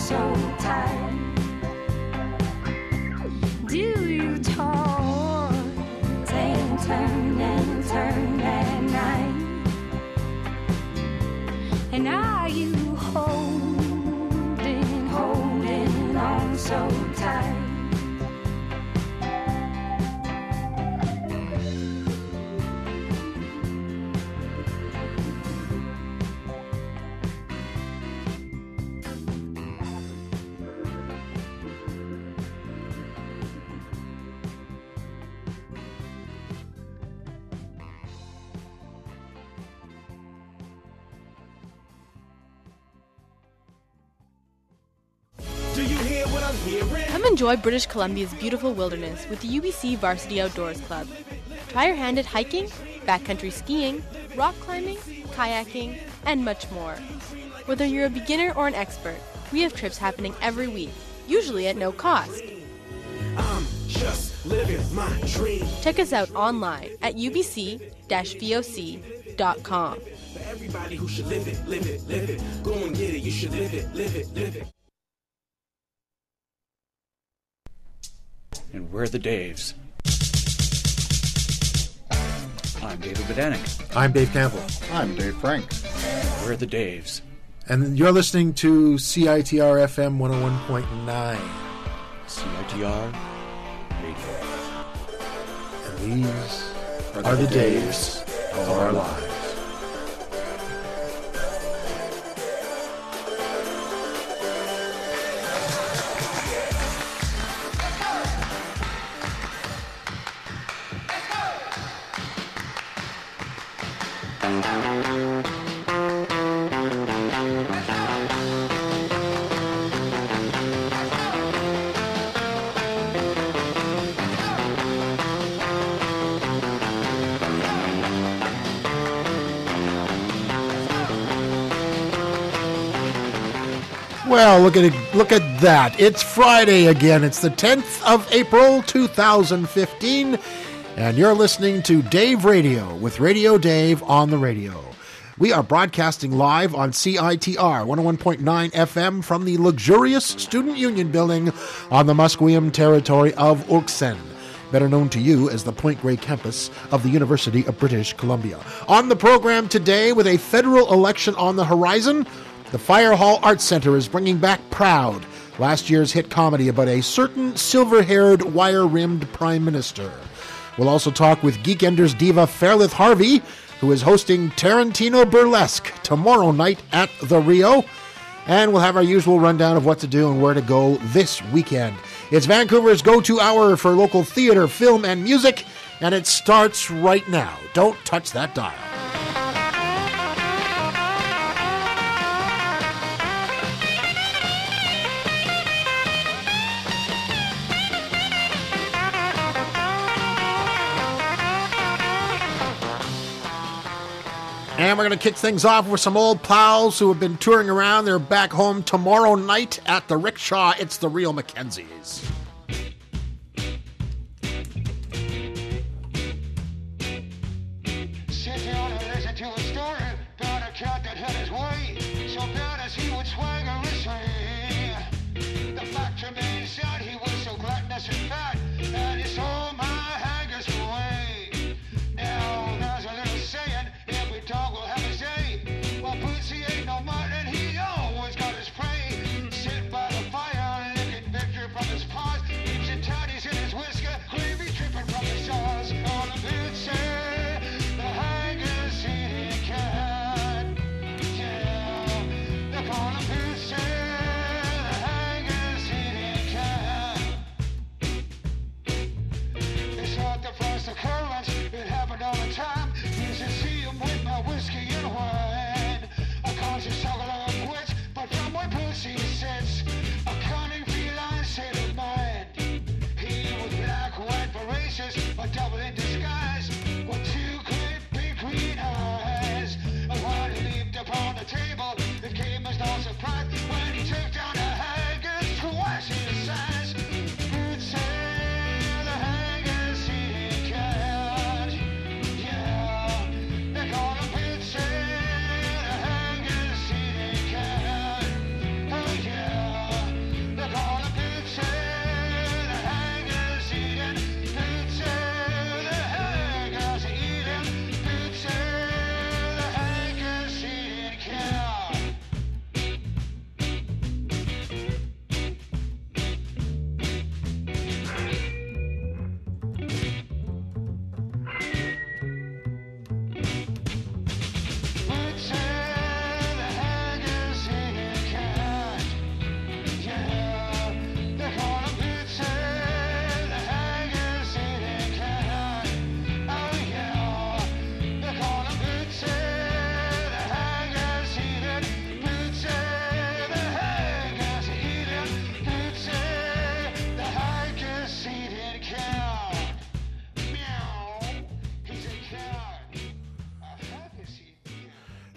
so tired. Do you toss and turn at night? And are you holding on so tight? Come enjoy British Columbia's beautiful wilderness with the UBC Varsity Outdoors Club. Try your hand at hiking, backcountry skiing, rock climbing, kayaking, and much more. Whether you're a beginner or an expert, we have trips happening every week, usually at no cost. I'm just living my dream. Check us out online at ubc-voc.com. For everybody who should live it, live it, live it. Go and get it, you should live it, live it, live it. And we're the Daves. I'm David Bedanik. I'm Dave Campbell. I'm Dave Frank. We're the Daves. And you're listening to CITR FM 101.9. CITR Radio. And these are the Daves of our lives. Well, look at that. It's Friday again. It's the 10th of April, 2015, and you're listening to Dave Radio with Radio Dave on the radio. We are broadcasting live on CITR 101.9 FM from the luxurious Student Union Building on the Musqueam territory of Ulsan, better known to you as the Point Grey campus of the University of British Columbia. On the program today, with a federal election on the horizon, the Fire Hall Arts Center is bringing back Proud, last year's hit comedy about a certain silver-haired, wire-rimmed prime minister. We'll also talk with Geekender's diva Fairlith Harvey, who is hosting Tarantino Burlesque tomorrow night at the Rio. And we'll have our usual rundown of what to do and where to go this weekend. It's Vancouver's go-to hour for local theater, film, and music, and it starts right now. Don't touch that dial. And we're going to kick things off with some old pals who have been touring around. They're back home tomorrow night at the Rickshaw. It's the Real Mackenzies. Sit down and listen to a story about a cat that had his way, so bad as he would swagger his way. The fact remains that he was so gluttonous and fat, and he sold my hangers away. Now there's a little saying, every dog will have his day. Well, Bootsy ain't no mutton, he always got his prey. Sit by the fire, licking victory from his paws, keeps and tatties in his whisker, gravy dripping from his jaws. All the Bootsy, the hangers eating cat. Yeah, they call him Bootsy.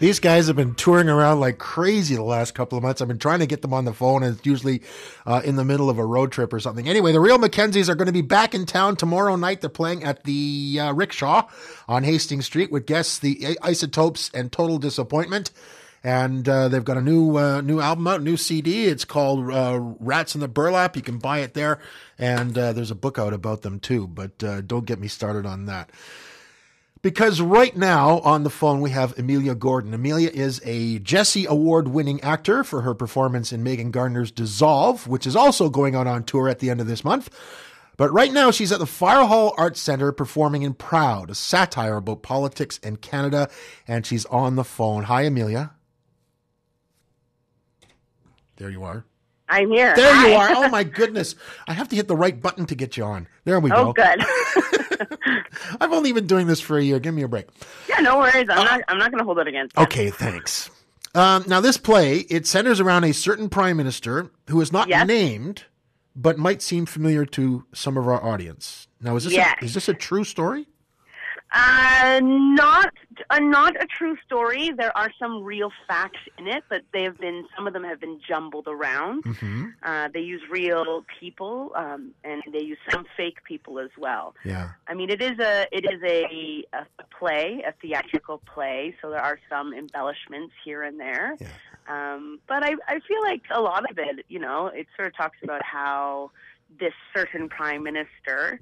These guys have been touring around like crazy the last couple of months. I've been trying to get them on the phone, and it's usually in the middle of a road trip or something. Anyway, the Real Mackenzies are going to be back in town tomorrow night. They're playing at the Rickshaw on Hastings Street with guests the Isotopes and Total Disappointment. And they've got a new album out, new CD. It's called Rats in the Burlap. You can buy it there. And there's a book out about them too, but don't get me started on that. Because right now on the phone we have Amelia Gordon. Amelia is a Jessie Award-winning actor for her performance in Megan Gardner's Dissolve, which is also going on tour at the end of this month. But right now she's at the Fire Hall Arts Centre performing in Proud, a satire about politics and Canada, and she's on the phone. Hi, Amelia. There you are. I'm here. There Hi. you are. Oh, my goodness. I have to hit the right button to get you on. There we go. Oh, good. I've only been doing this for a year. Give me a break. Yeah, no worries. I'm not going to hold it against you. Okay, thanks. Now, this play, it centers around a certain prime minister who is not Yes. named, but might seem familiar to some of our audience. Now, is this a true story? Not a true story. There are some real facts in it, but some of them have been jumbled around. Mm-hmm. They use real people, and they use some fake people as well. Yeah. I mean, it is a play, a theatrical play, so there are some embellishments here and there. Yeah. But I feel like a lot of it, it sort of talks about how this certain prime minister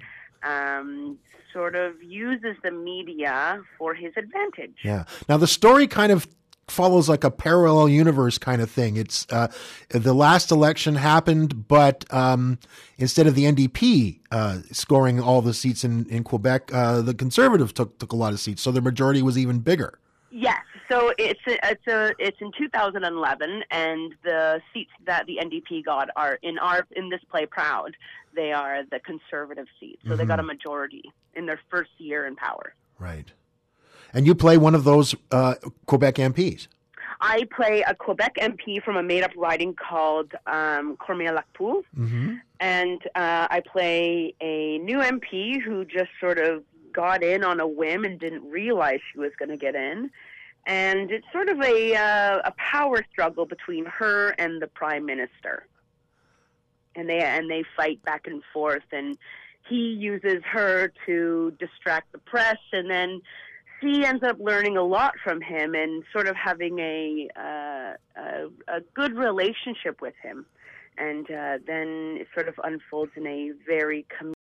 sort of uses the media for his advantage. Yeah. Now, the story kind of follows like a parallel universe kind of thing. It's the last election happened, but instead of the NDP scoring all the seats in Quebec, the Conservatives took a lot of seats, so the majority was even bigger. Yes. So it's in 2011, and the seats that the NDP got are in this play Proud. They are the Conservative seats, so they got a majority in their first year in power. Right. And you play one of those Quebec MPs. I play a Quebec MP from a made-up riding called Cormier-Lac-Poul, and I play a new MP who just sort of got in on a whim and didn't realize she was going to get in. And it's sort of a power struggle between her and the Prime Minister. And they fight back and forth, and he uses her to distract the press, and then she ends up learning a lot from him and sort of having a good relationship with him. And then it sort of unfolds in a very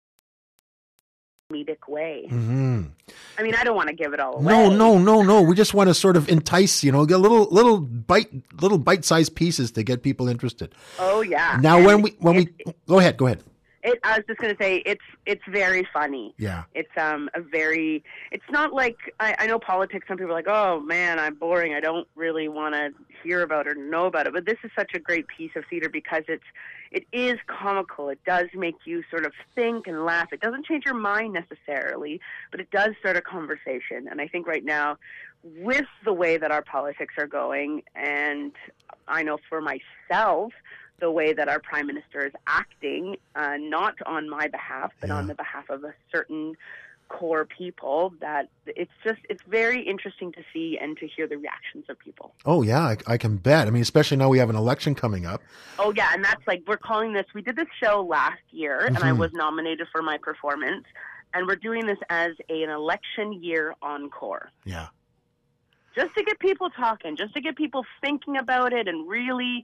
comedic way. Mm-hmm. I mean, I don't want to give it all away. No. We just want to sort of entice, get little bite-sized pieces to get people interested. Oh yeah. Now, and when we go ahead. I was just going to say it's very funny. Yeah. It's it's not like I know politics. Some people are like, oh man, I'm boring. I don't really want to hear about or know about it. But this is such a great piece of theater because it is comical. It does make you sort of think and laugh. It doesn't change your mind necessarily, but it does start a conversation. And I think right now, with the way that our politics are going, and I know for myself, the way that our Prime Minister is acting, not on my behalf, but on the behalf of a certain core people, that it's very interesting to see and to hear the reactions of people. Oh, yeah, I can bet. I mean, especially now we have an election coming up. Oh, yeah, and that's like, we did this show last year, and I was nominated for my performance, and we're doing this as an election year encore. Yeah. Just to get people talking, just to get people thinking about it and really,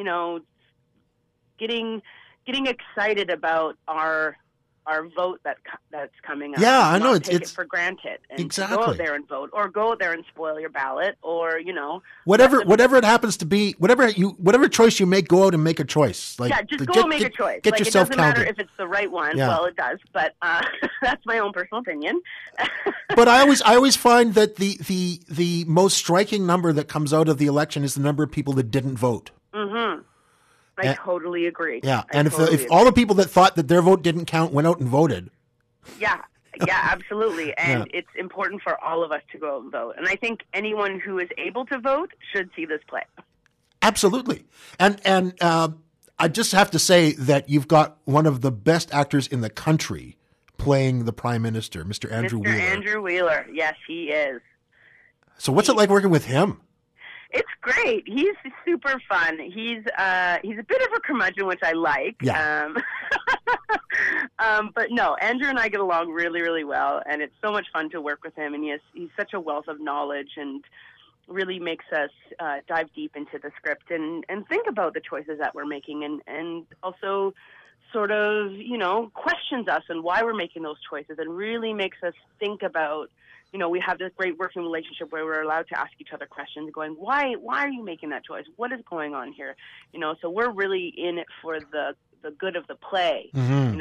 getting excited about our vote that's coming up. Yeah, I know. Take it for granted and exactly. go out there and vote, or go out there and spoil your ballot, or whatever it happens to be, whatever choice you make, go out and make a choice. Just go and make a choice. Get yourself it doesn't counted. matter if it's the right one. Yeah. Well, it does, but that's my own personal opinion. But I always find that the most striking number that comes out of the election is the number of people that didn't vote. Mm-hmm. I totally agree. Yeah, and if all the people that thought that their vote didn't count went out and voted. Yeah, absolutely. And it's important for all of us to go out and vote. And I think anyone who is able to vote should see this play. Absolutely. And I just have to say that you've got one of the best actors in the country playing the Prime Minister, Mr. Andrew Wheeler. Mr. Andrew Wheeler. Yes, he is. So what's it like working with him? It's great. He's super fun. He's a bit of a curmudgeon, which I like. Yeah. But no, Andrew and I get along really, really well, and it's so much fun to work with him. And he's such a wealth of knowledge, and really makes us dive deep into the script and think about the choices that we're making, and also sort of, questions us and why we're making those choices, and really makes us think about, we have this great working relationship where we're allowed to ask each other questions, going, why are you making that choice? What is going on here? So we're really in it for the good of the play. Mm-hmm.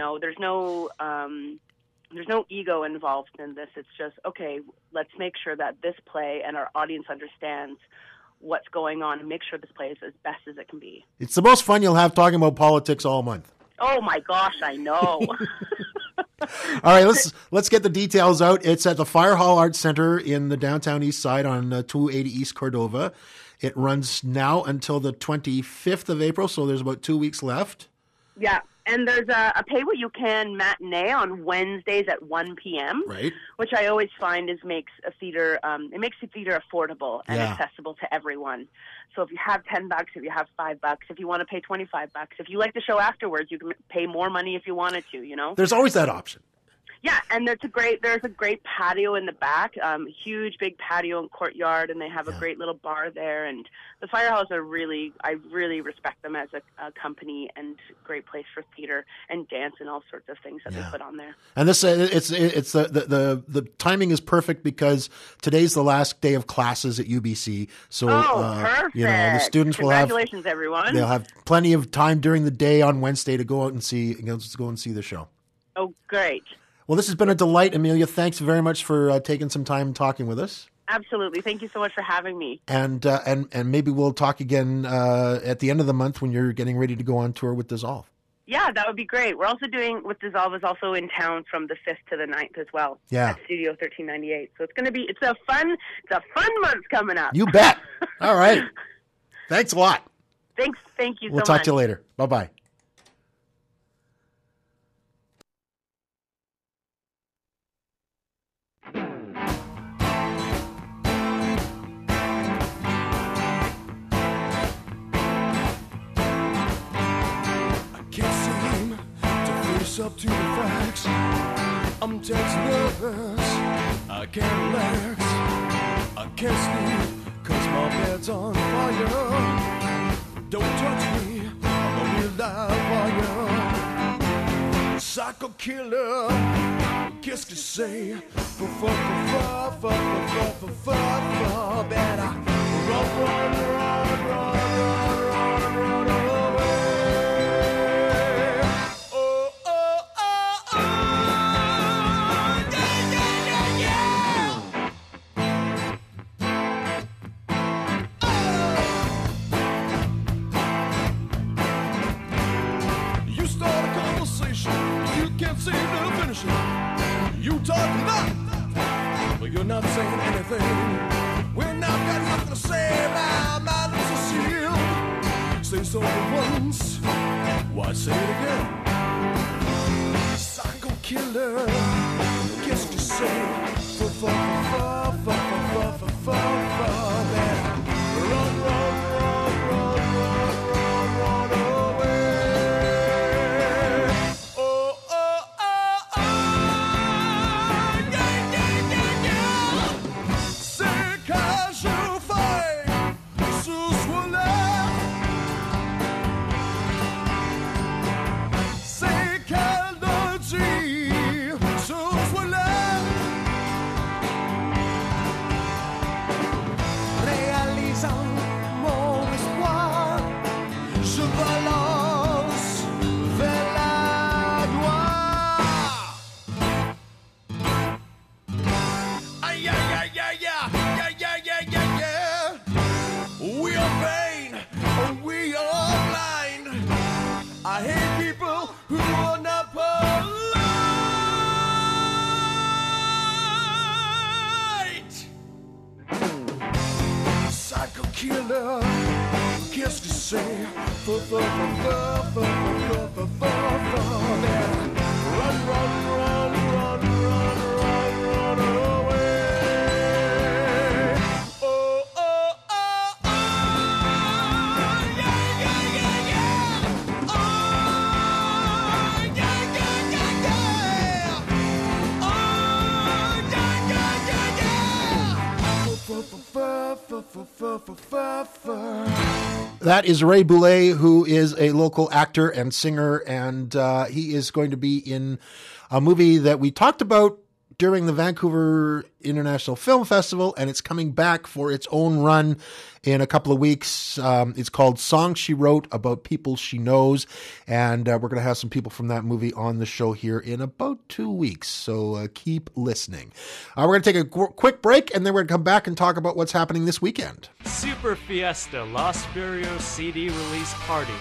There's no ego involved in this. It's just, okay, let's make sure that this play and our audience understands what's going on, and make sure this play is as best as it can be. It's the most fun you'll have talking about politics all month. Oh my gosh, I know. All right, let's get the details out. It's at the Fire Hall Arts Center in the downtown east side on 280 East Cordova. It runs now until the 25th of April, so there's about 2 weeks left. Yeah, and there's a pay what you can matinee on Wednesdays at 1 p.m. Right. Which I always find makes the theater affordable and accessible to everyone. So if you have $10, if you have $5, if you want to pay $25, if you like the show afterwards, you can pay more money if you wanted to. There's always that option. Yeah, and there's a great patio in the back, huge big patio and courtyard, and they have a great little bar there. And the Firehouse I really respect them as a company, and great place for theater and dance and all sorts of things that they put on there. And this it's the timing is perfect because today's the last day of classes at UBC. So perfect. The students Congratulations, everyone. They'll have plenty of time during the day on Wednesday to go out and see the show. Oh, great. Well, this has been a delight, Amelia. Thanks very much for taking some time talking with us. Absolutely. Thank you so much for having me. And maybe we'll talk again at the end of the month when you're getting ready to go on tour with Dissolve. Yeah, that would be great. We're also doing, with Dissolve, is also in town from the 5th to the 9th as well. Yeah. At Studio 1398. So it's a fun month coming up. You bet. All right. Thanks a lot. Thank you so much. We'll talk to you later. Bye-bye. Up to the facts, I'm tense, nervous, I can't relax, I can't sleep, 'cause my bed's on fire. Don't touch me, I'm a real live wire. Psycho killer, qu'est-ce que c'est? Better run seem to finish it. You talk nothing, but you're not saying anything. When I've got nothing to say, my mouth is sealed. Say something once, why say it again? Psycho killer, qu'est-ce que c'est? Run qu'est-ce que c'est? Run away. That is Ray Boulay, who is a local actor and singer, and he is going to be in a movie that we talked about during the Vancouver International Film Festival, and it's coming back for its own run in a couple of weeks. It's called Songs She Wrote About People She Knows, and we're going to have some people from that movie on the show here in about 2 weeks, so keep listening. We're going to take a quick break, and then we're going to come back and talk about what's happening this weekend. Super Fiesta Los Furios CD release party.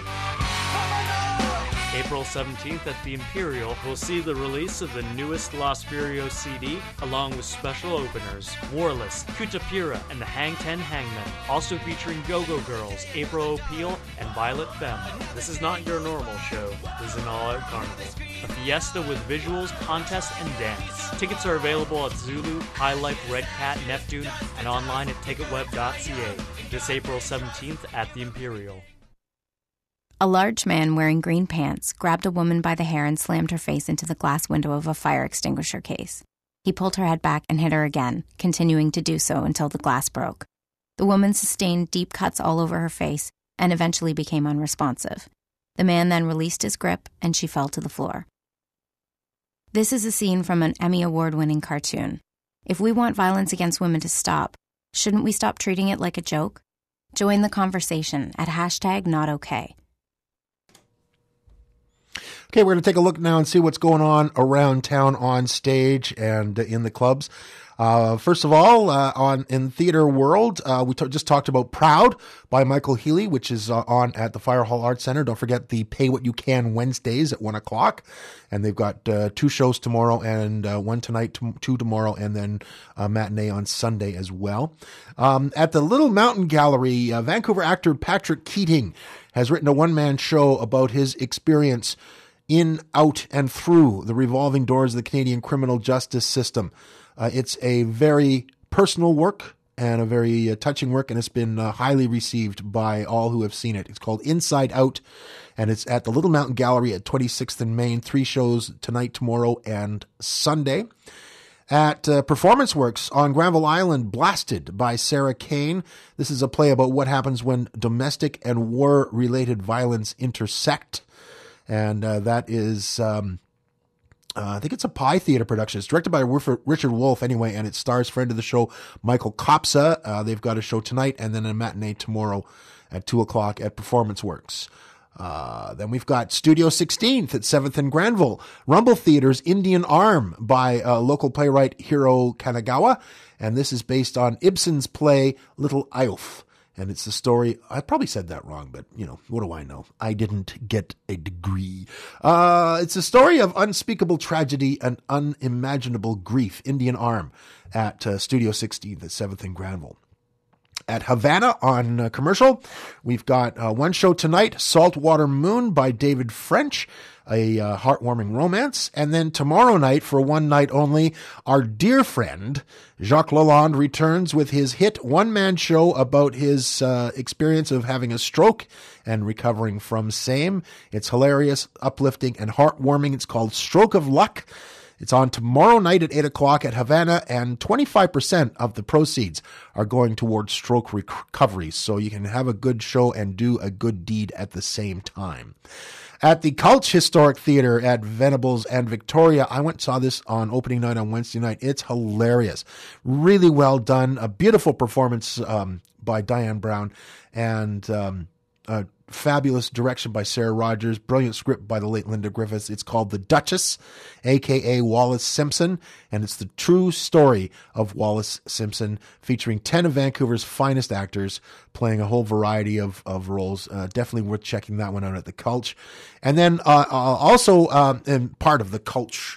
April 17th at the Imperial, we'll see the release of the newest Los Furios CD, along with special openers, Warless, Kutapura, and the Hang Ten Hangmen, also featuring Go-Go Girls, April O'Peel, and Violet Femme. This is not your normal show, this is an all-out carnival. A fiesta with visuals, contests, and dance. Tickets are available at Zulu, High Life, Red Cat, Neptune, and online at ticketweb.ca. This April 17th at the Imperial. A large man wearing green pants grabbed a woman by the hair and slammed her face into the glass window of a fire extinguisher case. He pulled her head back and hit her again, continuing to do so until the glass broke. The woman sustained deep cuts all over her face and eventually became unresponsive. The man then released his grip and she fell to the floor. This is a scene from an Emmy Award-winning cartoon. If we want violence against women to stop, shouldn't we stop treating it like a joke? Join the conversation at #NotOK. Okay, we're going to take a look now and see what's going on around town on stage and in the clubs. First of all, in theater world, we just talked about Proud by Michael Healy, which is on at the Fire Hall Arts Center. Don't forget the Pay What You Can Wednesdays at 1 o'clock. And they've got 2 shows tomorrow and 1 tonight, 2 tomorrow, and then a matinee on Sunday as well. At the Little Mountain Gallery, Vancouver actor Patrick Keating has written a one-man show about his experience in, out, and through the revolving doors of the Canadian criminal justice system. It's a very personal work and a very touching work, and it's been highly received by all who have seen it. It's called Inside Out, and it's at the Little Mountain Gallery at 26th and Main. 3 shows tonight, tomorrow, and Sunday. At Performance Works on Granville Island, Blasted by Sarah Kane. This is a play about what happens when domestic and war-related violence intersect. And that is, I think it's a Pie Theater production. It's directed by Richard Wolfe anyway, and it stars friend of the show, Michael Kopsa. They've got a show tonight and then a matinee tomorrow at 2 o'clock at Performance Works. Then we've got Studio 16th at 7th and Granville. Rumble Theater's Indian Arm by local playwright Hiro Kanagawa. And this is based on Ibsen's play Little Eyolf. And it's the story, I probably said that wrong, but, what do I know? I didn't get a degree. It's a story of unspeakable tragedy and unimaginable grief, Indian Arm, at Studio 16 at 7th and Granville. At Havana on Commercial, we've got one show tonight, Saltwater Moon by David French, a heartwarming romance. And then tomorrow night, for one night only, our dear friend Jacques Lalonde returns with his hit one-man show about his experience of having a stroke and recovering from same. It's hilarious, uplifting, and heartwarming. It's called Stroke of Luck. It's on tomorrow night at 8 o'clock at Havana, and 25% of the proceeds are going towards stroke recovery. So you can have a good show and do a good deed at the same time. At the Cultch Historic Theater at Venables and Victoria, I went and saw this on opening night on Wednesday night. It's hilarious. Really well done. A beautiful performance by Diane Brown, and fabulous direction by Sarah Rogers. Brilliant script by the late Linda Griffiths. It's called The Duchess, a.k.a. Wallace Simpson, and it's the true story of Wallace Simpson, featuring 10 of Vancouver's finest actors playing a whole variety of roles. Definitely worth checking that one out at the Cultch. And then also in part of the Cultch,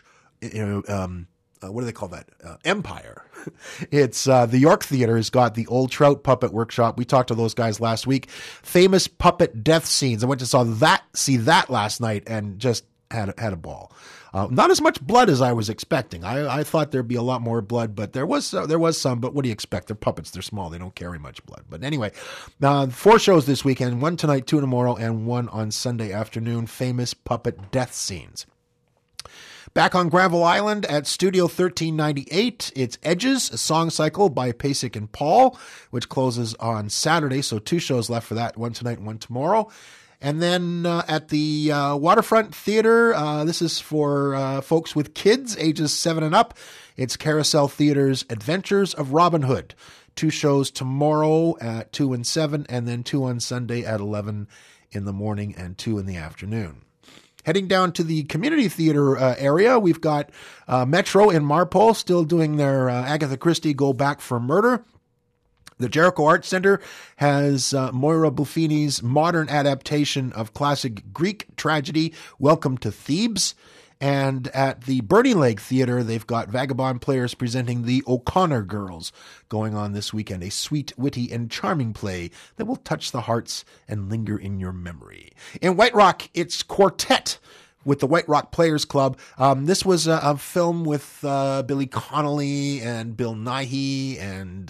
what do they call that? Empire. It's the York Theater has got the Old Trout Puppet Workshop. We talked to those guys last week. Famous puppet death scenes. I went to see that last night and just had a ball. Not as much blood as I was expecting. I thought there'd be a lot more blood, but there was some. But what do you expect? They're puppets. They're small. They don't carry much blood. But anyway, 4 shows this weekend. 1 tonight, 2 tomorrow, and 1 on Sunday afternoon. Famous puppet death scenes. Back on Granville Island at Studio 1398, it's Edges, a song cycle by Pasek and Paul, which closes on Saturday. So 2 shows left for that, one tonight and one tomorrow. And then at the Waterfront Theater, this is for folks with kids ages 7 and up. It's Carousel Theater's Adventures of Robin Hood. 2 shows tomorrow at 2 and 7, and then 2 on Sunday at 11 in the morning and 2 in the afternoon. Heading down to the community theater area, we've got Metro in Marpole still doing their Agatha Christie Go Back for Murder. The Jericho Arts Center has Moira Buffini's modern adaptation of classic Greek tragedy, Welcome to Thebes. And at the Burning Lake Theater, they've got Vagabond Players presenting The O'Connor Girls going on this weekend, a sweet, witty, and charming play that will touch the hearts and linger in your memory. In White Rock, it's Quartet with the White Rock Players Club. This was a film with Billy Connolly and Bill Nighy and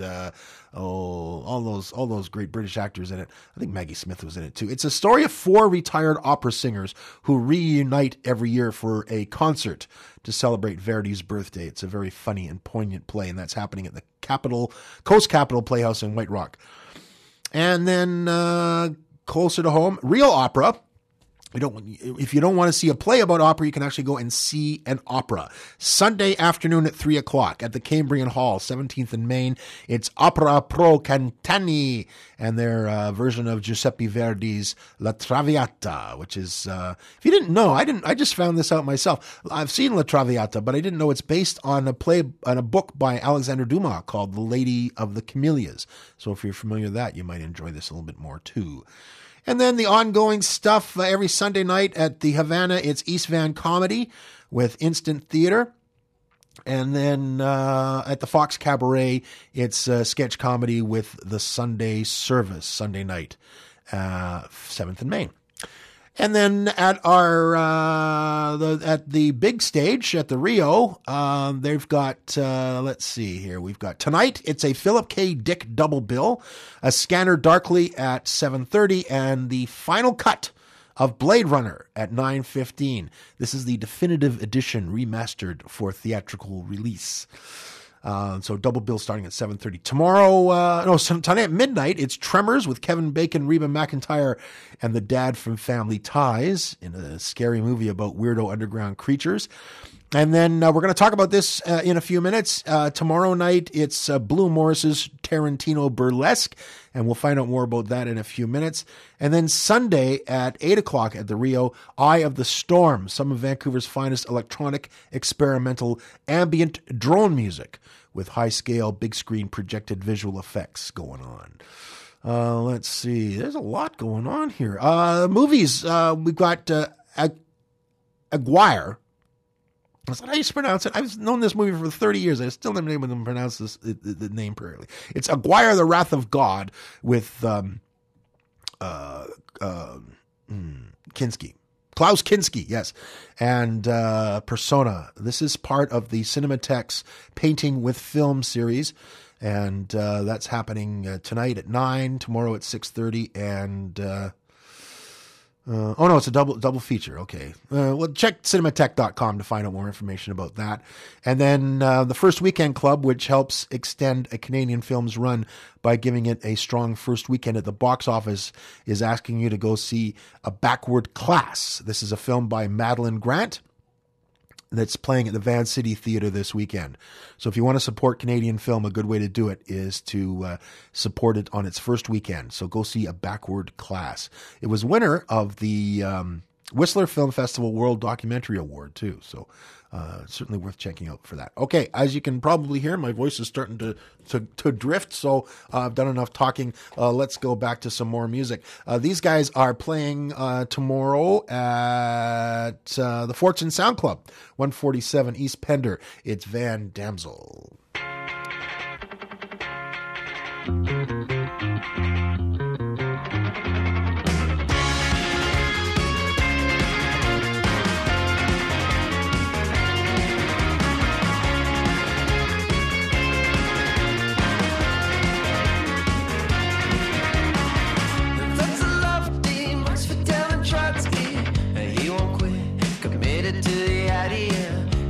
all those great British actors in it. I think Maggie Smith was in it too. It's a story of 4 retired opera singers who reunite every year for a concert to celebrate Verdi's birthday. It's a very funny and poignant play, and that's happening at the Coast Capitol Playhouse in White Rock. And then closer to home, Real Opera. If you don't want to see a play about opera, you can actually go and see an opera. Sunday afternoon at 3 o'clock at the Cambrian Hall, 17th and Main. It's Opera Pro Cantani and their version of Giuseppe Verdi's La Traviata, which is, if you didn't know, I just found this out myself. I've seen La Traviata, but I didn't know it's based on a book by Alexander Dumas called The Lady of the Camellias. So if you're familiar with that, you might enjoy this a little bit more too. And then the ongoing stuff every Sunday night at the Havana, it's East Van Comedy with Instant Theater. And then at the Fox Cabaret, it's sketch comedy with the Sunday Service, Sunday night, 7th and Main. And then at our at the big stage at the Rio, they've got let's see here. We've got tonight. It's a Philip K. Dick double bill, a Scanner Darkly at 7:30, and the final cut of Blade Runner at 9:15. This is the definitive edition remastered for theatrical release. So double bill starting at 7:30. Tonight at midnight, it's Tremors with Kevin Bacon, Reba McEntire, and the dad from Family Ties in a scary movie about weirdo underground creatures. And then we're going to talk about this in a few minutes. Tomorrow night, it's Blue Morris's Tarantino Burlesque, and we'll find out more about that in a few minutes. And then Sunday at 8 o'clock at the Rio, Eye of the Storm, some of Vancouver's finest electronic, experimental, ambient drone music with high-scale, big-screen projected visual effects going on. Let's see. There's a lot going on here. Movies. We've got Aguirre. That's how you pronounce it. I've known this movie for 30 years. I still never been able to pronounce the name correctly. It's Aguirre, the Wrath of God with Kinski. Klaus Kinski, yes. And Persona. This is part of the Cinematheque's Painting with Film series. And that's happening tonight at 9, tomorrow at 6:30, and... it's a double feature. Okay. Well, check cinematheque.com to find out more information about that. And then the First Weekend Club, which helps extend a Canadian film's run by giving it a strong first weekend at the box office, is asking you to go see A Backward Class. This is a film by Madeline Grant that's playing at the Van City Theatre this weekend. So if you want to support Canadian film, a good way to do it is to support it on its first weekend. So go see A Backward Class. It was winner of the Whistler Film Festival World Documentary Award too. So certainly worth checking out for that. Okay, as you can probably hear, my voice is starting to drift, so I've done enough talking. Let's go back to some more music. These guys are playing tomorrow at the Fortune Sound Club, 147 East Pender. It's Van Damsel. He won't quit, committed to the idea.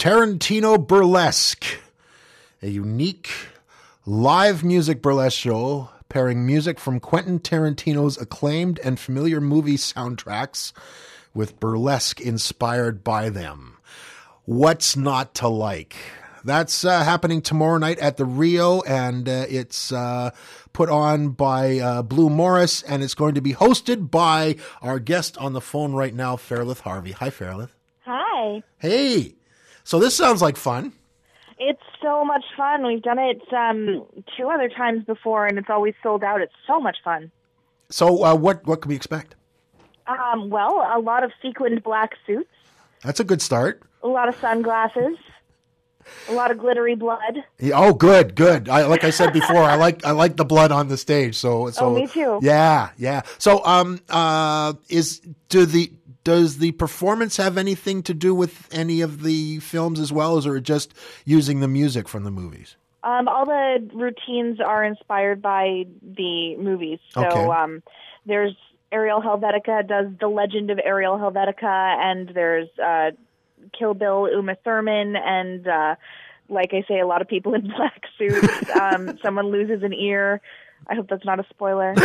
Tarantino Burlesque, a unique live music burlesque show pairing music from Quentin Tarantino's acclaimed and familiar movie soundtracks with burlesque inspired by them. What's not to like? That's happening tomorrow night at the Rio, and it's put on by Blue Morris, and it's going to be hosted by our guest on the phone right now, Fairlith Harvey. Hi, Fairlith. Hi. Hey. So this sounds like fun. It's so much fun. We've done it 2 other times before, and it's always sold out. It's so much fun. So what can we expect? Well, a lot of sequined black suits. That's a good start. A lot of sunglasses. A lot of glittery blood. Yeah, oh, good. Like I said before, I like the blood on the stage. So me too. Yeah. So does the performance have anything to do with any of the films as well, or just using the music from the movies? All the routines are inspired by the movies. So Okay. There's Ariel Helvetica does The Legend of Ariel Helvetica, and there's Kill Bill Uma Thurman, and like I say, a lot of people in black suits. Someone loses an ear. I hope that's not a spoiler.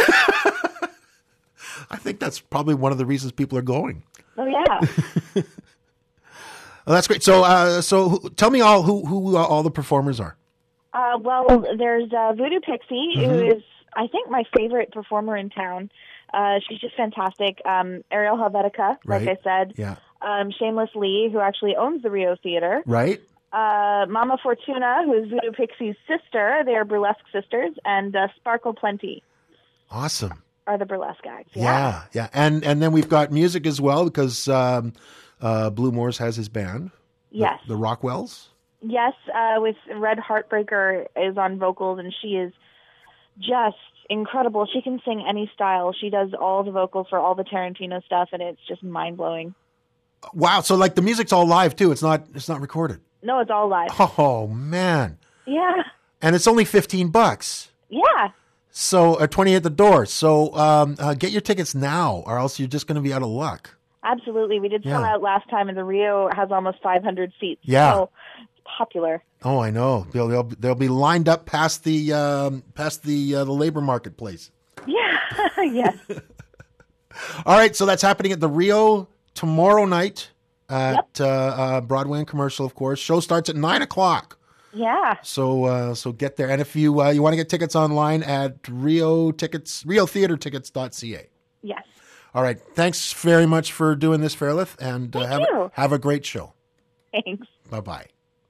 I think that's probably one of the reasons people are going. Oh, yeah. Well, that's great. So tell me all who all the performers are. Well, there's Voodoo Pixie, who is, I think, my favorite performer in town. She's just fantastic. Ariel Helvetica, like Right. I said. Yeah. Shameless Lee, who actually owns the Rio Theater. Right. Mama Fortuna, who is Voodoo Pixie's sister. They are burlesque sisters. And Sparkle Plenty Awesome. are the burlesque acts. Yeah. And then we've got music as well, because Blue Moors has his band. Yes. The Rockwells. Yes, with Red Heartbreaker is on vocals, and she is just incredible. She can sing any style. She does all the vocals for all the Tarantino stuff, and it's just mind-blowing. Wow. So like the music's all live too. It's not recorded. No, it's all live. Oh man. Yeah. And it's only $15. Yeah. So 20 at the door. So get your tickets now, or else you're just going to be out of luck. Absolutely. We did sell Yeah. out last time, and the Rio has almost 500 seats. Yeah. So it's popular. Oh, I know. They'll be lined up past the labor marketplace. Yeah. Yes. All right. So that's happening at the Rio tomorrow night at Broadway and Commercial, of course. Show starts at 9:00. Yeah. So get there. And if you want to get tickets online at RioTheaterTickets.ca. Yes. All right. Thanks very much for doing this, Fairlith, and Thank you. have a great show. Thanks. Bye-bye.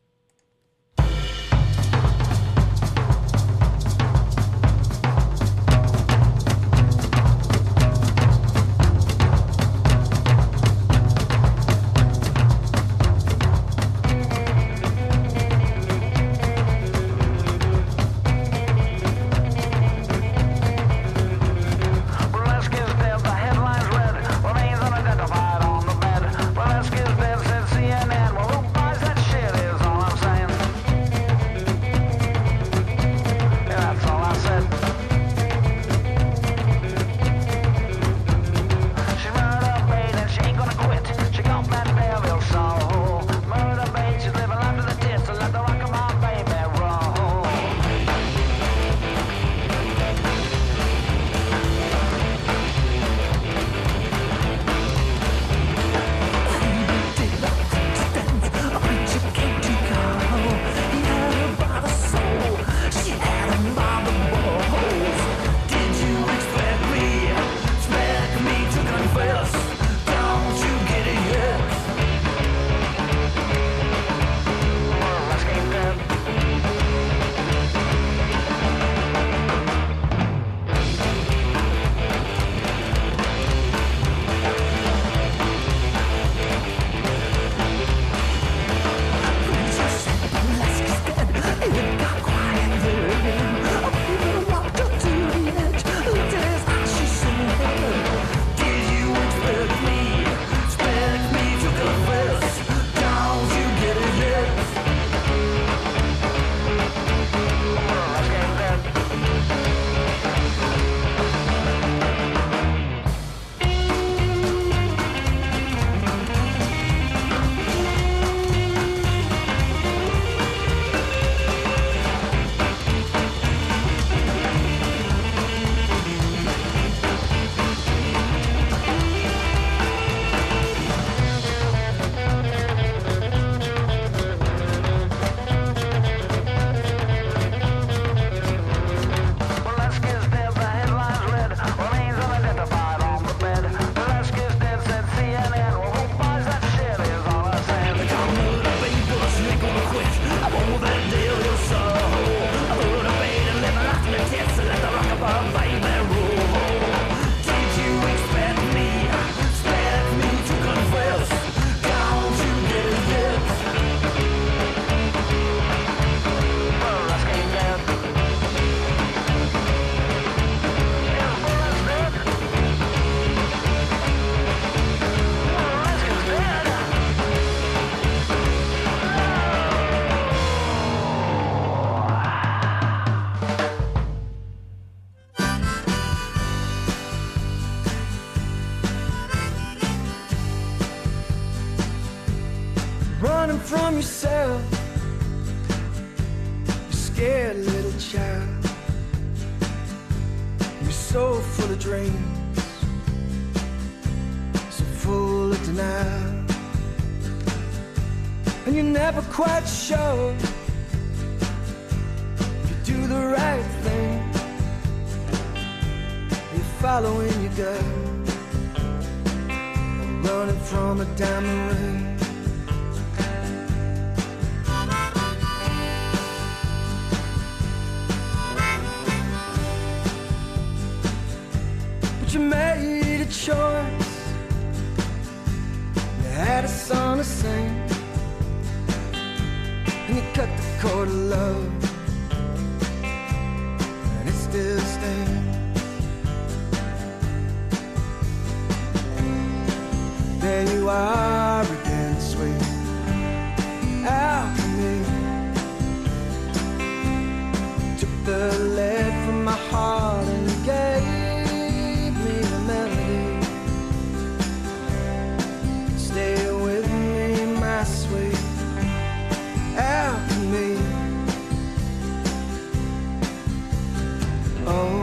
Burlesque is dead, the headlines read, remains unidentified on the bed. Burlesque is dead, said CNN. Well, who buys that shit? yourself, you scared little child. You're so full of dreams, so full of denial, and you're never quite sure if you do the right thing. You're following your gut, running from a diamond ring. But you made a choice, you had a song to sing, and you cut the cord of love, and it still stings. There you are again, sweet alchemy. Took the lead from my heart and gave me a melody. Stay with me, my sweet alchemy. Oh.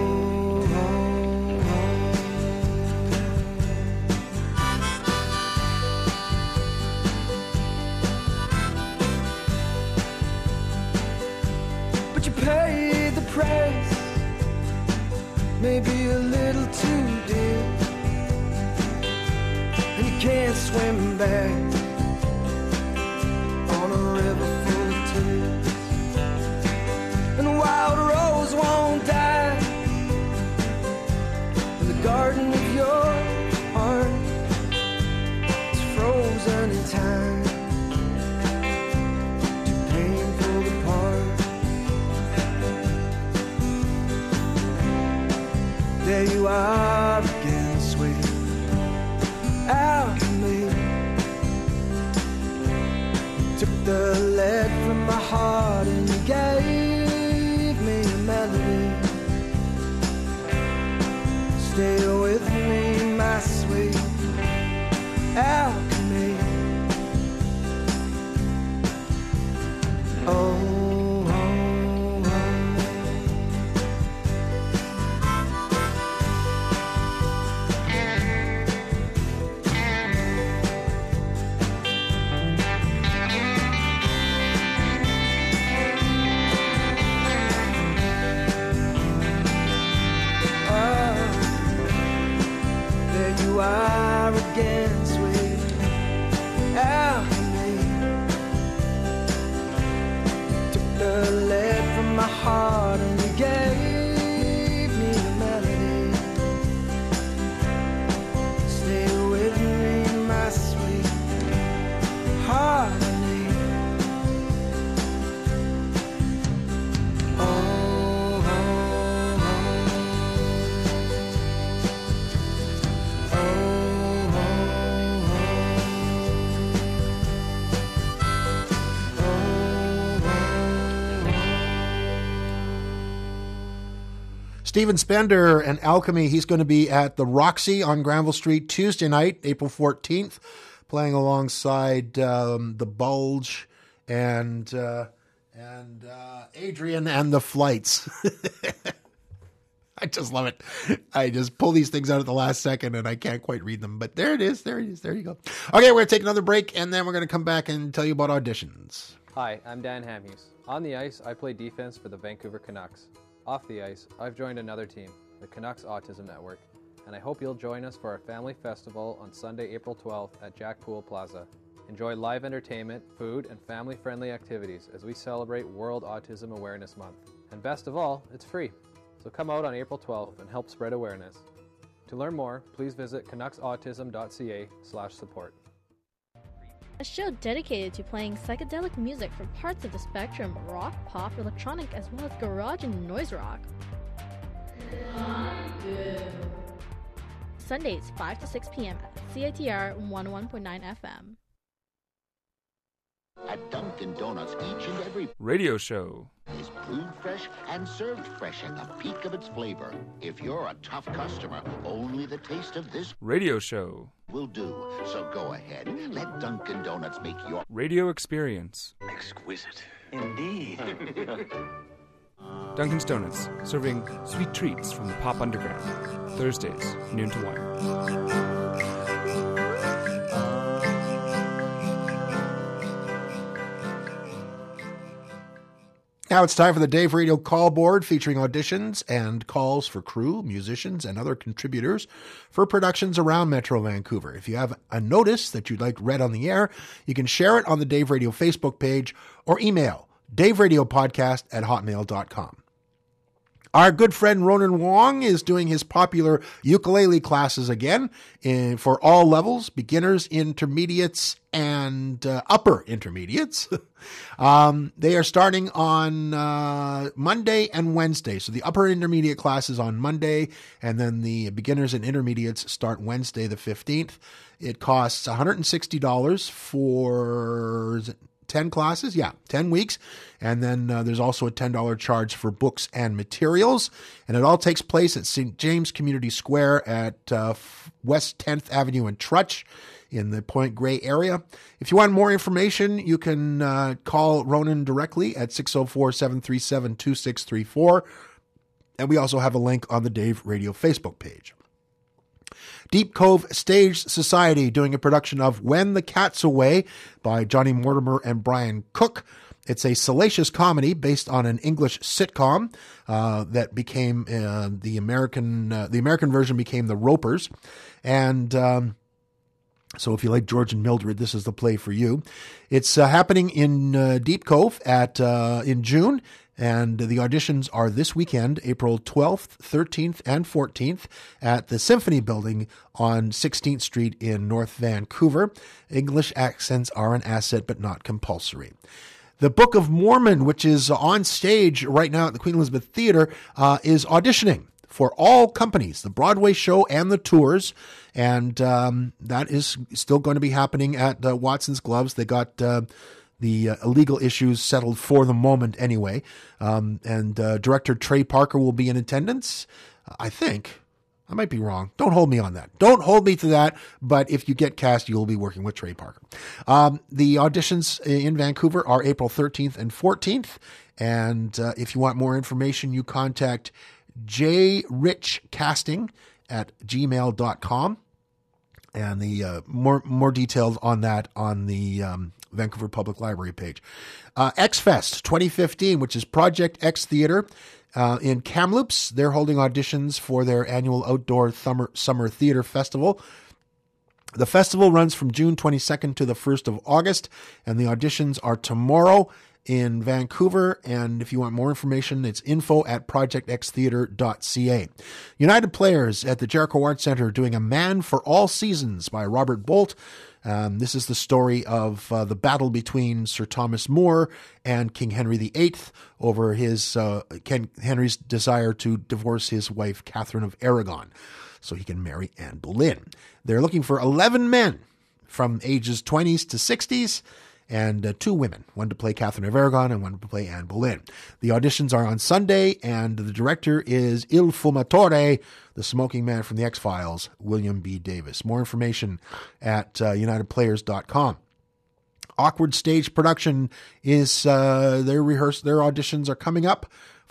Paid the price, maybe a little too dear, and you can't swim back on a river full of tears. And the wild rose won't die in the garden of your heart. It's frozen in time, too painful to part. There you are again, sweet alchemy. Took the lead from my heart and you gave me a melody. Stay with me, my sweet alchemy. Oh. You are again, sweet alchemy. Took the lead from my heart and you gave me a melody. Stay with me, my sweet harmony. Oh. Steven Spender and Alchemy, he's going to be at the Roxy on Granville Street Tuesday night, April 14th, playing alongside The Bulge and Adrian and the Flights. I just love it. I just pull these things out at the last second and I can't quite read them. But there it is. There it is. There you go. Okay, we're going to take another break and then we're going to come back and tell you about auditions. Hi, I'm Dan Hamhuis. On the ice, I play defense for the Vancouver Canucks. Off the ice, I've joined another team, the Canucks Autism Network, and I hope you'll join us for our family festival on Sunday, April 12th at Jack Pool Plaza. Enjoy live entertainment, food, and family-friendly activities as we celebrate World Autism Awareness Month. And best of all, it's free. So come out on April 12th and help spread awareness. To learn more, please visit canucksautism.ca/support. A show dedicated to playing psychedelic music from parts of the spectrum: rock, pop, electronic, as well as garage and noise rock. Sundays, 5 to 6 p.m. at CITR 101.9 FM. At Dunkin' Donuts, each and every radio show is brewed fresh and served fresh at the peak of its flavor. If you're a tough customer, only the taste of this Radio show will do. So go ahead, let Dunkin' Donuts make your radio experience exquisite. Indeed. Dunkin's Donuts, serving sweet treats from the Pop Underground. Thursdays, noon to 1. Now it's time for the Dave Radio Call Board, featuring auditions and calls for crew, musicians, and other contributors for productions around Metro Vancouver. If you have a notice that you'd like read on the air, you can share it on the Dave Radio Facebook page or email daveradiopodcast@hotmail.com. Our good friend Ronan Wong is doing his popular ukulele classes again for all levels, beginners, intermediates, and upper intermediates. They are starting on Monday and Wednesday. So the upper intermediate class is on Monday, and then the beginners and intermediates start Wednesday the 15th. It costs $160 for 10 classes, 10 weeks. And then there's also a $10 charge for books and materials. And it all takes place at St. James Community Square at West 10th Avenue and Trutch in the Point Grey area. If you want more information, you can call Ronan directly at 604-737-2634. And we also have a link on the Dave Radio Facebook page. Deep Cove Stage Society doing a production of When the Cat's Away by Johnny Mortimer and Brian Cook. It's a salacious comedy based on an English sitcom that became the American version became The Ropers. And so if you like George and Mildred, this is the play for you. It's happening in Deep Cove in June. And the auditions are this weekend, April 12th, 13th, and 14th at the Symphony Building on 16th Street in North Vancouver. English accents are an asset, but not compulsory. The Book of Mormon, which is on stage right now at the Queen Elizabeth Theatre, is auditioning for all companies, the Broadway show and the tours. And that is still going to be happening at Watson's Gloves. They got the illegal issues settled for the moment anyway. And director Trey Parker will be in attendance, I think. I might be wrong. Don't hold me on that. Don't hold me to that. But if you get cast, you'll be working with Trey Parker. The auditions in Vancouver are April 13th and 14th. And if you want more information, you contact jrichcasting@gmail.com. And the more details on that on the Vancouver Public Library page. X-Fest 2015, which is Project X Theatre in Kamloops. They're holding auditions for their annual outdoor summer theatre festival. The festival runs from June 22nd to the 1st of August, and the auditions are tomorrow in Vancouver. And if you want more information, it's info@projectxtheatre.ca. United Players at the Jericho Arts Centre doing A Man for All Seasons by Robert Bolt. This is the story of the battle between Sir Thomas More and King Henry VIII over King Henry's desire to divorce his wife, Catherine of Aragon, so he can marry Anne Boleyn. They're looking for 11 men from ages 20s to 60s and 2 women, one to play Catherine of Aragon and one to play Anne Boleyn. The auditions are on Sunday, and the director is Il Fumatore, the smoking man from the X-Files, William B. Davis. More information at unitedplayers.com. Awkward Stage Production is their auditions are coming up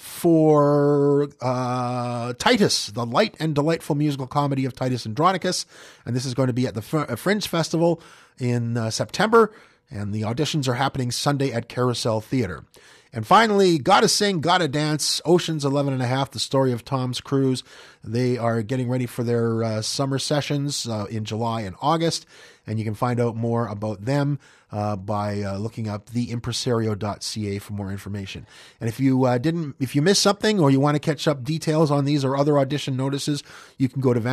for Titus, the light and delightful musical comedy of Titus Andronicus, and this is going to be at the Fringe Festival in September. And the auditions are happening Sunday at Carousel Theatre. And finally, Gotta Sing, Gotta Dance, Ocean's 11.5, the story of Tom's Cruise. They are getting ready for their summer sessions in July and August. And you can find out more about them by looking up theimpresario.ca for more information. And if you missed something or you want to catch up details on these or other audition notices, you can go to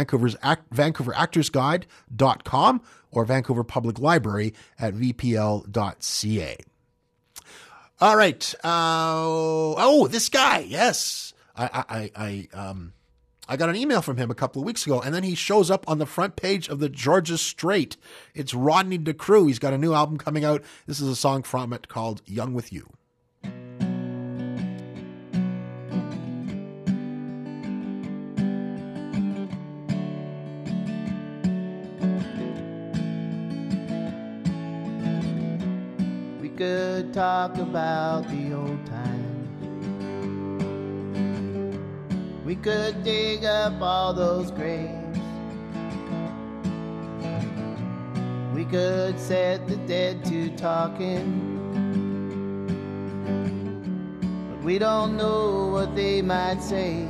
VancouverActorsGuide.com or Vancouver Public Library at vpl.ca. All right. This guy. Yes. I got an email from him a couple of weeks ago, and then he shows up on the front page of the Georgia Straight. It's Rodney DeCrew. He's got a new album coming out. This is a song from it called Young With You. could talk about the old times. We could dig up all those graves. We could set the dead to talking. But we don't know what they might say.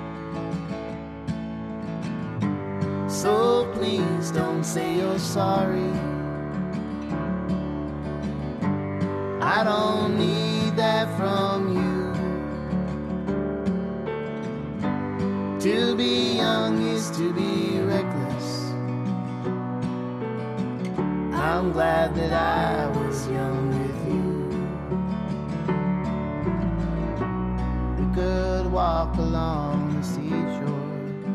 So please don't say you're sorry. I don't need that from you. To be young is to be reckless. I'm glad that I was young with you. We could walk along the seashore.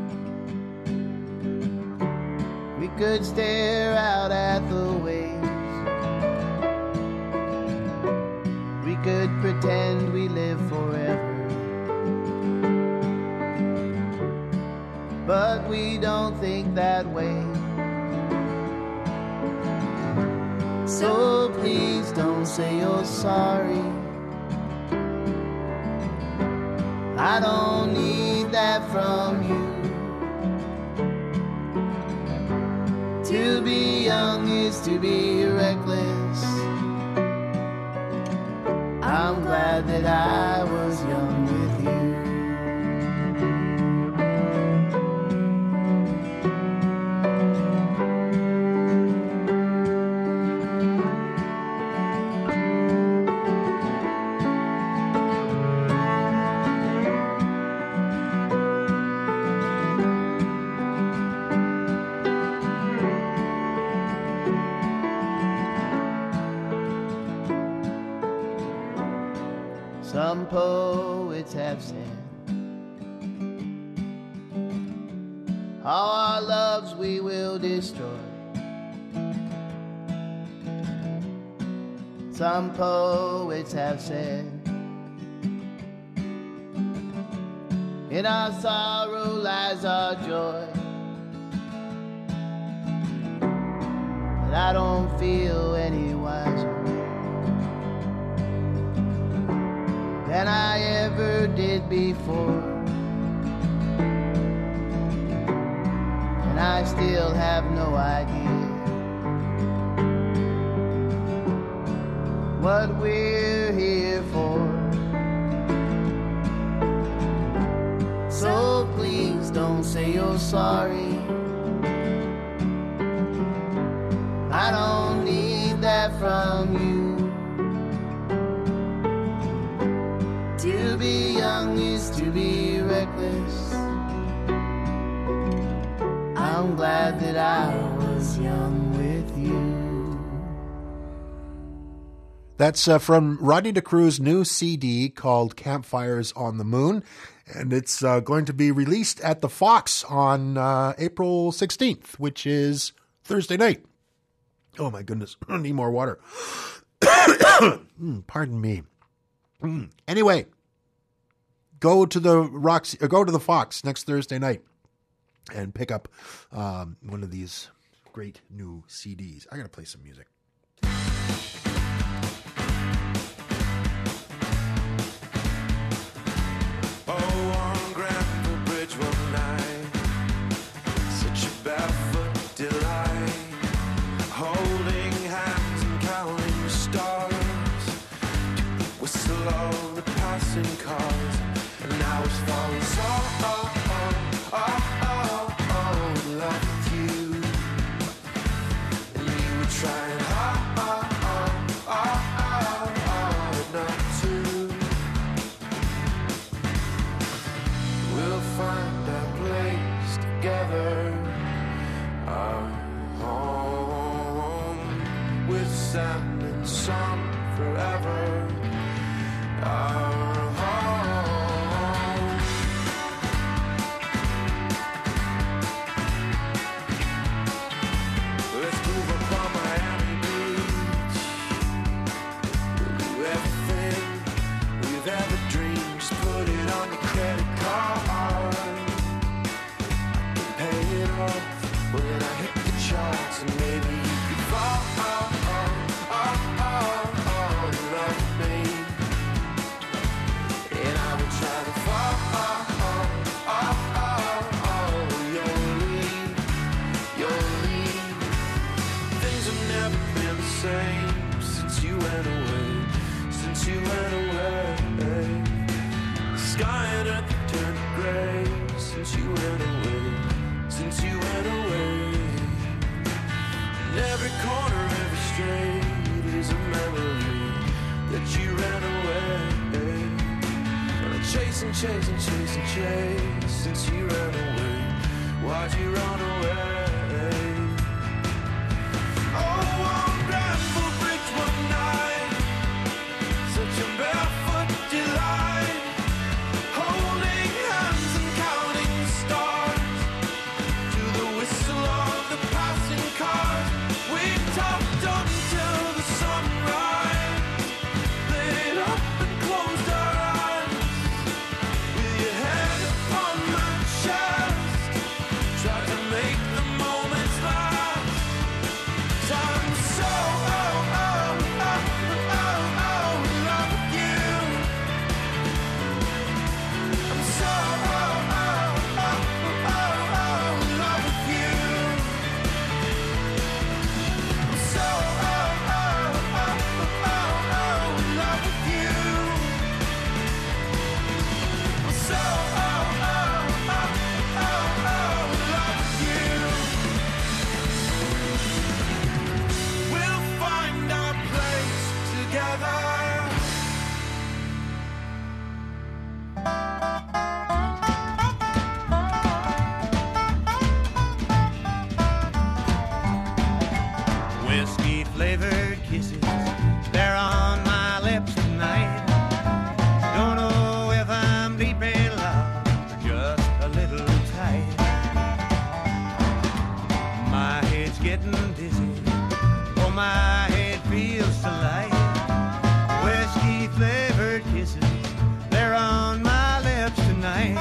We could stare out at the waves. We could pretend we live forever. But we don't think that way. So please don't say you're sorry. I don't need that from you. To be young is to be reckless. I'm glad that I was young with you. Some poets have said, all our loves we will destroy. Some poets have said, in our sorrow lies our joy. But I don't feel any wiser than I ever did before. And I still have no idea what we're here for. So please don't say you're sorry. I don't need that from you. To be young is to be reckless. I'm glad that I was young with you. That's from Rodney DeCruz's new CD called Campfires on the Moon, and it's going to be released at the Fox on April 16th, which is Thursday night. Oh my goodness, I need more water. Pardon me. Anyway, go to the Fox next Thursday night and pick up one of these great new CDs. I gotta play some music. On Granville Bridge one night, such a barefoot delight, holding hands and counting the stars, to the whistle of the passing cars, and now it's falling so love with you, and you were trying hard not to. We'll find our place together, our home, with sand and sun forever, our home. Let's move up on Miami Beach. We'll do everything we've ever dreamed. Just put it on your credit card. Pay it off when I hit the charts, and maybe you could fall gray since you went away, since you went away. In every corner, every street is a memory that you ran away. Chasing, chasing, chasing, chase since you ran away. Why'd you run away? Oh, one bramble bridge one night, such a barefoot delight, holding hands and counting stars to the whistle of the passing cars. We talked until the sunrise, lit up and closed our eyes. Your head upon my chest, try to make the moments last. 'Cause I'm so in love with you. I'm so in love with you. I'm so in love with you. So in love with you. We'll find our place together. Whiskey flavored kisses, they're on my lips tonight. Don't know if I'm deep in love or just a little tight. My head's getting dizzy, oh my head feels so light. Whiskey flavored kisses, they're on my lips tonight.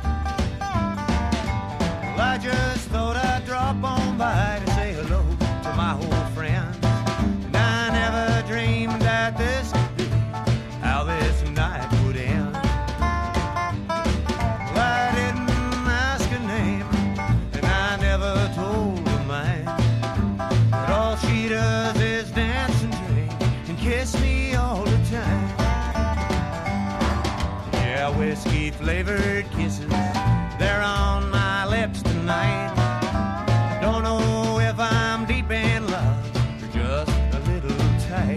Well, I just thought I'd drop on by to say hello to my old friends. And I never dreamed that this could be how this night would end. Well, I didn't ask her name, and I never told her mine. But all she does is dance and drink and kiss me all the time. Yeah, whiskey flavored kisses, they're on my lips tonight. Don't know if I'm deep in love or just a little tight.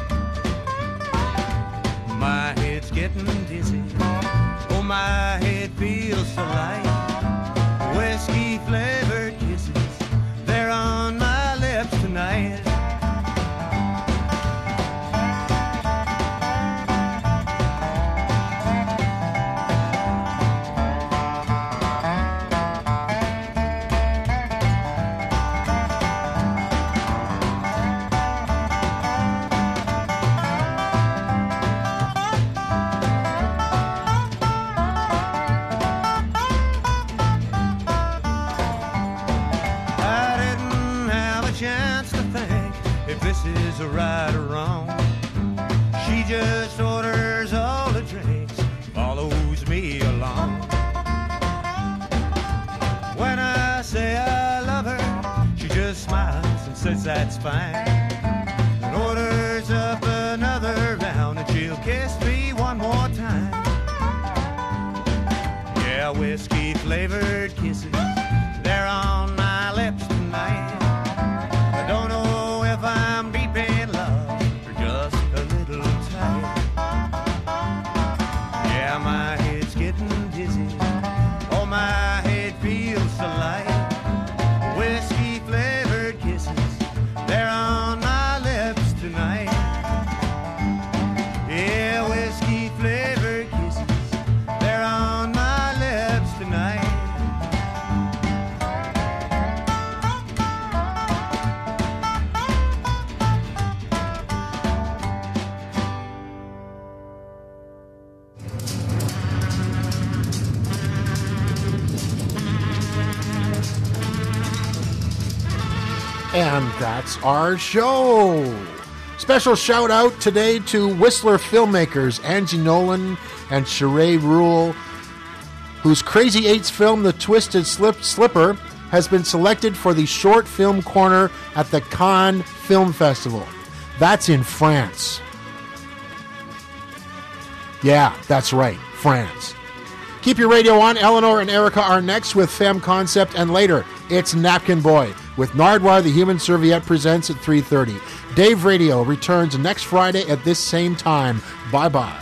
My head's getting dizzy, oh my head feels so light. Whiskey flavored kisses, they're on my lips tonight. Is a right or wrong. She just orders all the drinks, follows me along. When I say I love her, she just smiles and says that's fine, and orders up another round, and she'll kiss me one more time. Yeah, whiskey flavored kisses, they're on my lips tonight. I don't know if I'm deep in love or just a little tight. Yeah, my head's getting dizzy, oh my head feels so light. Whiskey flavored kisses, they're on my lips tonight. Yeah, whiskey flavored kisses, they're on my lips tonight. And that's our show. Special shout out today to Whistler filmmakers Angie Nolan and Sheree Rule, whose Crazy Eights film The Twisted Slipper has been selected for the Short Film Corner at the Cannes Film Festival. That's in France. Yeah, that's right, France. Keep your radio on. Eleanor and Erica are next with Femme Concept, and later it's Napkin Boy with Nardwar the Human Serviette presents at 3:30. Dave Radio returns next Friday at this same time. Bye-bye.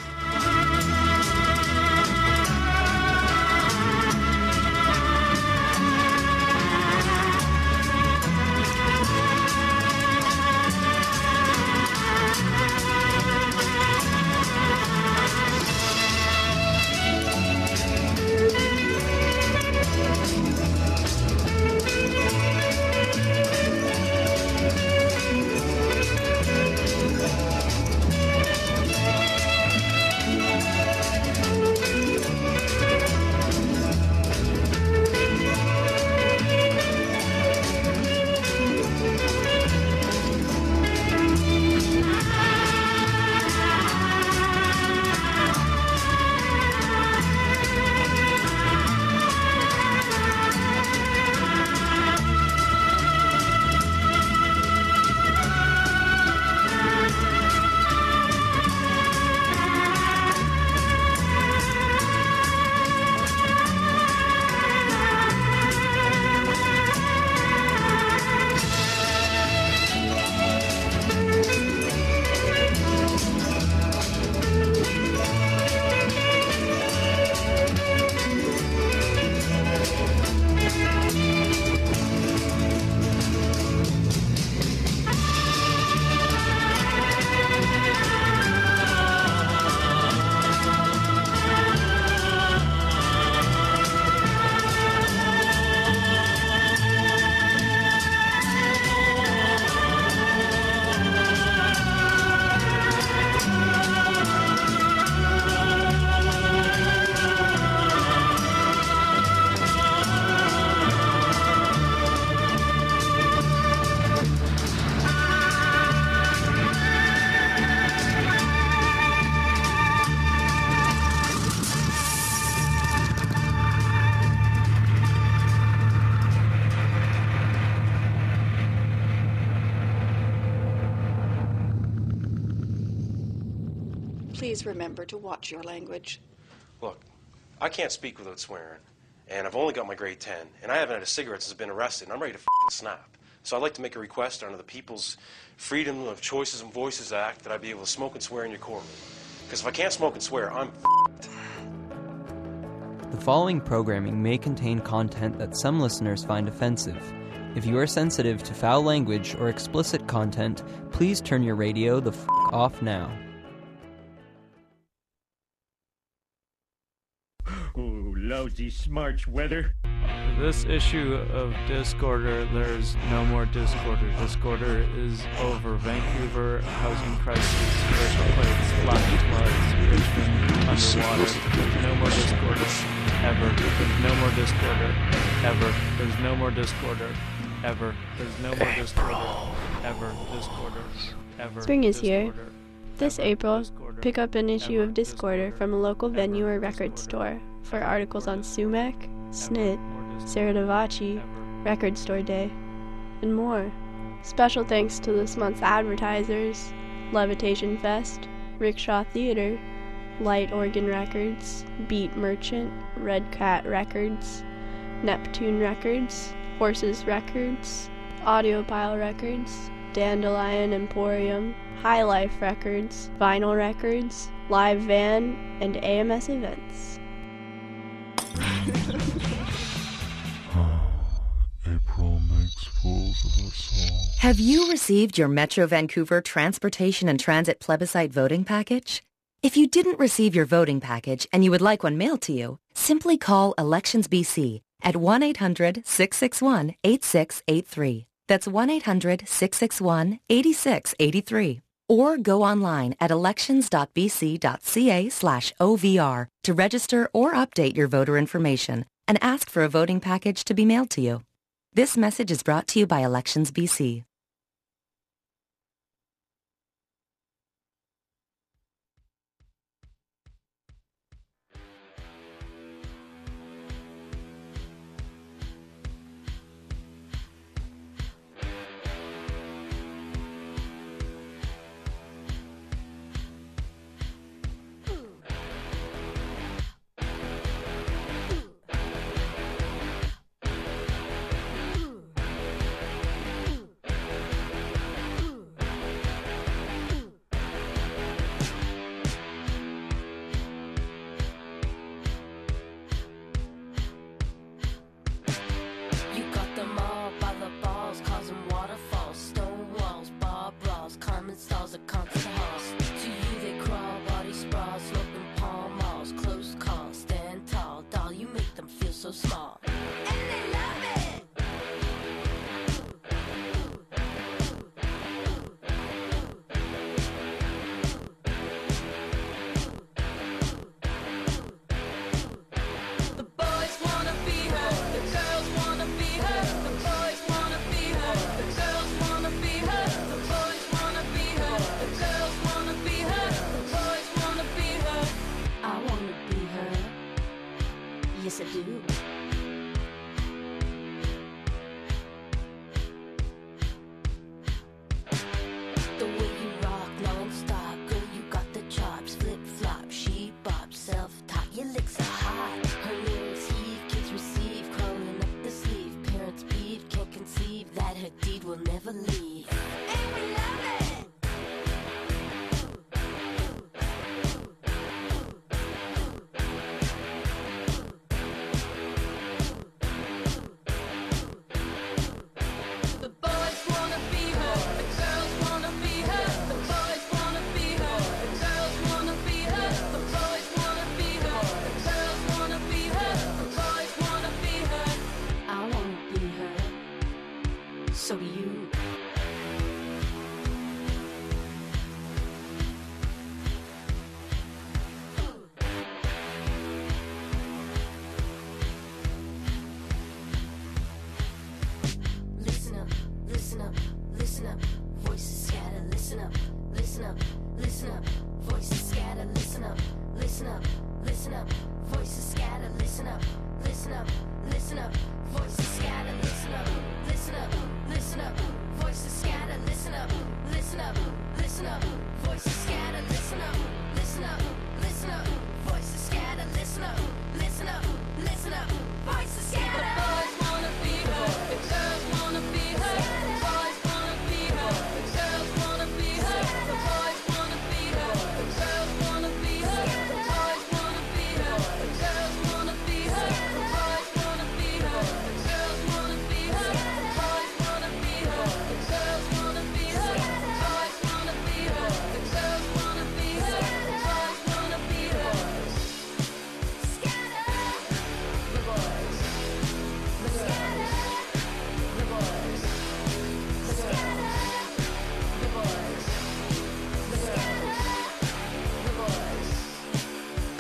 Please remember to watch your language. Look, I can't speak without swearing, and I've only got my grade 10, and I haven't had a cigarette since I've been arrested, and I'm ready to snap. So I'd like to make a request under the People's Freedom of Choices and Voices Act that I be able to smoke and swear in your courtroom. Because if I can't smoke and swear, I'm The following programming may contain content that some listeners find offensive. If you are sensitive to foul language or explicit content, please turn your radio the off now. Ooh, lousy smarts weather. This issue of Discorder, there's no more Discorder. Discorder is over. Vancouver housing crisis, earthquakes, flash floods, Richmond underwater. No more Discorder, ever. There's no more Discorder, ever. There's no more Discorder, ever. There's no more Discorder, ever. Discorder, ever. Spring is here. This April, pick up an issue of Discorder from a local venue or record store for articles on Sumac, Snit, Sarah Davachi, Record Store Day, and more. Special thanks to this month's advertisers: Levitation Fest, Rickshaw Theater, Light Organ Records, Beat Merchant, Red Cat Records, Neptune Records, Horses Records, Audiopile Records, Dandelion Emporium, High Life Records, Vinyl Records, Live Van, and AMS Events. April makes fools of us all. Have you received your Metro Vancouver Transportation and Transit Plebiscite voting package? If you didn't receive your voting package and you would like one mailed to you, simply call Elections BC at 1-800-661-8683. That's 1-800-661-8683. Or go online at elections.bc.ca/OVR to register or update your voter information and ask for a voting package to be mailed to you. This message is brought to you by Elections BC. so small. And they love it. The boys wanna be her, the girls wanna be her. The boys wanna be her, the girls wanna be her. The boys wanna be her, the girls wanna be her. The boys wanna be her. I wanna be her. Yes, I do. The way you rock non-stop, girl, you got the chops. Flip-flop, she bop, self-top, your licks are hot. Her lyrics heave, kids receive, crawling up the sleeve. Parents peeve, can't conceive that her deed will never leave. And we love it. The boys wanna be her, the girls wanna be her. The boys wanna be her, the girls wanna be her. The boys wanna be her, the girls wanna be her. The boys wanna be her. I wanna be her. So do you. Listen up, listen up, listen up. Voices scatter, listen up, listen up, listen up. Voices scatter, listen up, listen up, listen up. Voices scatter, listen up, listen up, listen up. Voices scatter, listen up, listen up, listen up. Voices scatter, listen up, listen up, listen up. Voices scatter, listen up, listen up, listen up. Voices scatter, listen up, listen up, listen up. Voices scatter. The boys wanna be her, the girls wanna be her. The boys wanna be her, the girls wanna be her. The boys wanna be her, the girls wanna be her. The boys wanna be her, the girls wanna be her. The boys wanna be her, the girls wanna be her. The boys wanna be her, the girls wanna be her. The boys wanna be her, the girls wanna be her. The boys wanna be her. Scatter. The boys. The girls. The boys. The girls. The boys. The girls. The boys.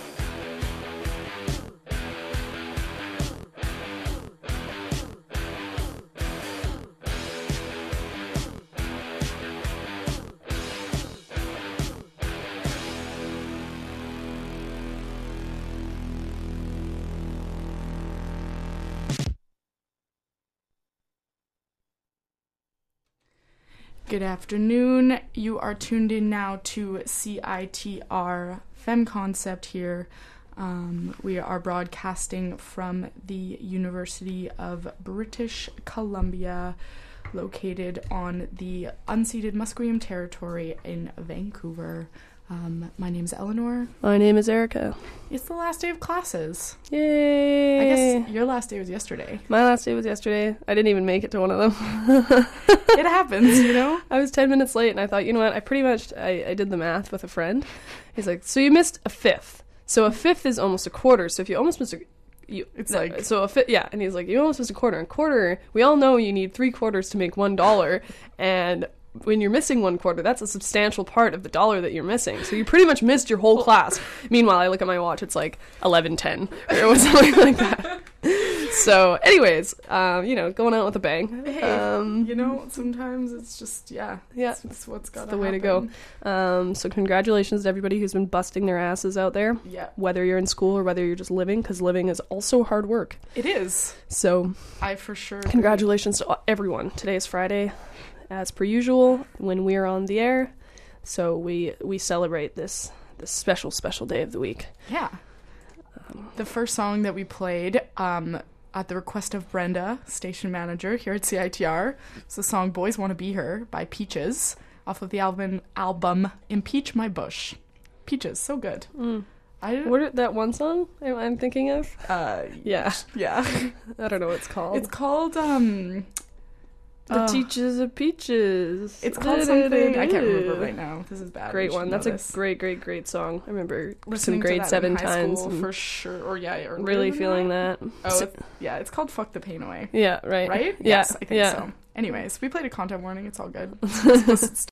Good afternoon. You are tuned in now to CITR Femme Concept here. We are broadcasting from the University of British Columbia, located on the unceded Musqueam territory in Vancouver. My name is Eleanor. My name is Erica. It's the last day of classes. Yay! I guess your last day was yesterday. My last day was yesterday. I didn't even make it to one of them. It happens, you know? I was 10 minutes late, and I thought, you know what, I did the math with a friend. He's like, so you missed a fifth. So a fifth is almost a quarter, so if you almost missed a... and he's like, you almost missed a quarter. And quarter, we all know you need 3 quarters to make $1, and when you're missing 1 quarter, that's a substantial part of the dollar that you're missing. So you pretty much missed your whole class. Meanwhile, I look at my watch, it's like 11:10 or something like that. So, anyways, going out with a bang. Hey, sometimes it's just, it's what's got to the way to go. So congratulations to everybody who's been busting their asses out there. Yeah. Whether you're in school or whether you're just living, because living is also hard work. It is. So, I for sure. Congratulations to everyone. Today is Friday, as per usual, when we are on the air. So we celebrate this special day of the week. Yeah. The first song that we played, at the request of Brenda, station manager here at CITR, is the song Boys Wanna Be Her by Peaches, off of the album Impeach My Bush. Peaches, so good. What that one song I'm thinking of? Yeah. I don't know what it's called. It's called, The Teachers of Peaches. It's called something. I can't remember right now. This is bad. Great one. That's a great song. I remember listening some grade to that 7 in high times. School for sure. Or really feeling that. Oh, it's called Fuck the Pain Away. Yeah, right. Right? Yeah, yes, I think so. Anyways, we played a content warning. It's all good.